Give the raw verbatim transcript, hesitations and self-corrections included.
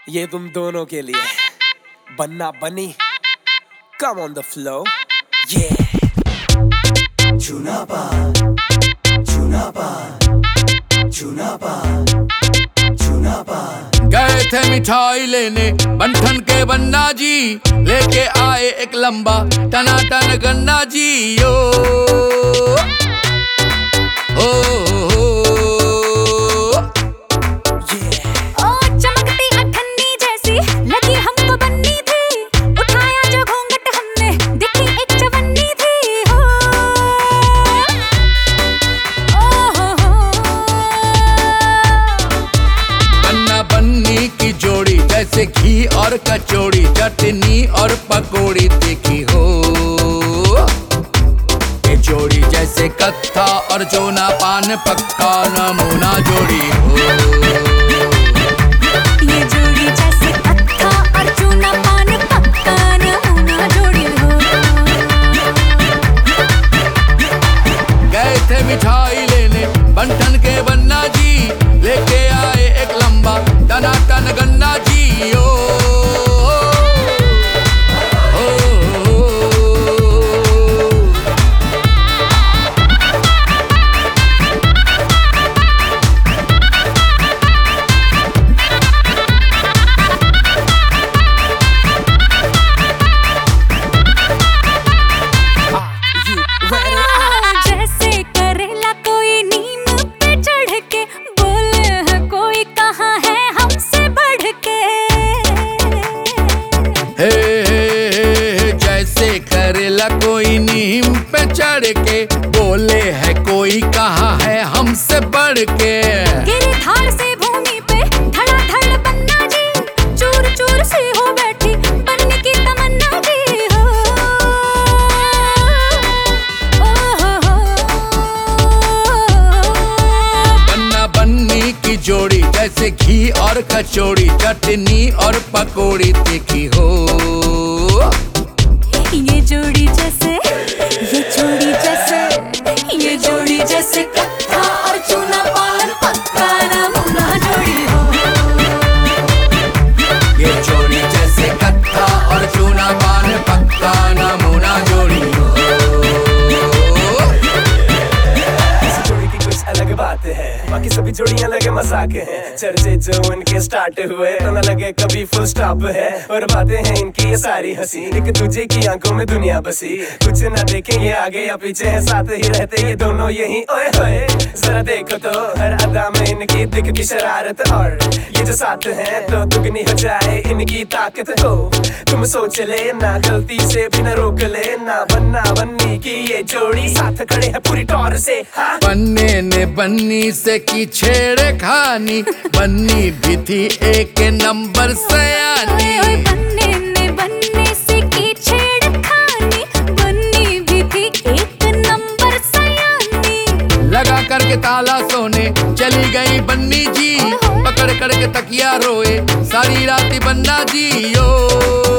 ये तुम दोनों के लिए बन्ना बनी कम ऑन द फ्लो ये चुना पान चुना पान चुना पान चुना पान। गए थे मिठाई लेने बंठन के बन्ना जी, लेके आए एक लंबा टनाटन गन्ना जी। ओ, ओ, ओ, ओ चमकती अठन्नी जैसी लगी हमको बन्नी थी, उठाया जो घूंघट हमने देखी एक चवन्नी थी। हो ओ हो हो बन्ना बन्नी की जोड़ी जैसे घी और कचौड़ी, चटनी और पकौड़ी तीखी हो। ये जोड़ी जैसे कत्था और जोना पान पक्का नमूना जोड़ी हो। ये जोड़ी जैसे कत्था और चूना पान पक्का नमूना जोड़ी हो। गए थे मिठाई लेने बंठन के बन्ना जी, लेके आए एक लंबा टनाटन गन्ना जी। ओ, ओ, ओ, ओ, जैसे करेला कोई नीम पे चढ़ के, बोले है कोई कहाँ है हमसे बढ़ के। हे, हे, हे, जैसे करेला कोई नीम पे चढ़ के, बोले है कोई कहाँ है हमसे बढ़ के। गिरी धार से भूमि पे धड़ाधड़ बन्ना जी, चूर चूर सी हो बैठी बनने की तमन्ना जी। हो ओ हो हो बन्ना बन्नी की जोड़ी जैसे घी और कचौड़ी, चटनी और पकौड़ी तीखी हो। ये जोड़ी जैसे ये जोड़ी जैसे ये जोड़ी जैसे कत्था और चूना पान पक्का नमूना जोड़ी हो। ये जोड़ी जैसे कत्था और चूना पान पक्का नमूना जोड़ी हो। इस जोड़ी की कुछ अलग बात है, बाकी सभी जोड़ियां लगे मजाक हैं। चर्चे जो इनके स्टार्ट हुए तो न लगे कभी फुल स्टॉप है, और बातें हैं इनकी ये सारी हंसी, एक दूजे की आंखों में दुनिया बसी। कुछ ना देखें ये आगे या पीछे है, साथ ही रहते ये दोनों यही। ओए होए जरा देखो तो हर अदा में इनकी दिखती शरारत, और ये जो साथ है तो दुगनी हो जाए इनकी ताकत हो। तुम सोच ले ना गलती से भी न रोक ले ना, बन्ना बन्नी की ये जोड़ी साथ खड़े हैं पूरी टॉर से। हाँ बन्ने ने बन्नी से की छेड़े खानी, बन्नी भी थी एक नंबर सयानी। ओए बन्ने ने बन्ने से की छेड़खानी, बन्नी भी थी एक नंबर सयानी। लगा करके ताला सोने चली गई बन्नी जी, पकड़ करके तकिया रोए सारी रात बन्ना जी। ओ